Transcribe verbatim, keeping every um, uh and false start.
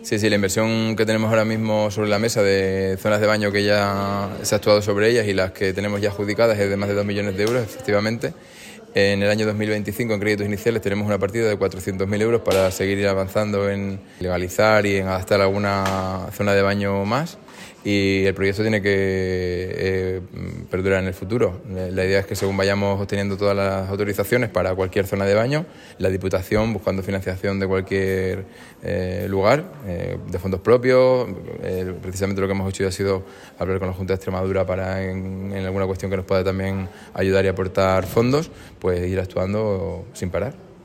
Sí, sí, la inversión que tenemos ahora mismo sobre la mesa de zonas de baño que ya se ha actuado sobre ellas y las que tenemos ya adjudicadas es de más de dos millones de euros, efectivamente. En el año dos mil veinticinco, en créditos iniciales, tenemos una partida de cuatrocientos mil euros para seguir avanzando en legalizar y en adaptar alguna zona de baño más. Y el proyecto tiene que eh, perdurar en el futuro. La idea es que según vayamos obteniendo todas las autorizaciones para cualquier zona de baño, la Diputación, buscando financiación de cualquier eh, lugar, eh, de fondos propios, eh, precisamente lo que hemos hecho ya ha sido hablar con la Junta de Extremadura para en, en alguna cuestión que nos pueda también ayudar y aportar fondos, pues ir actuando sin parar.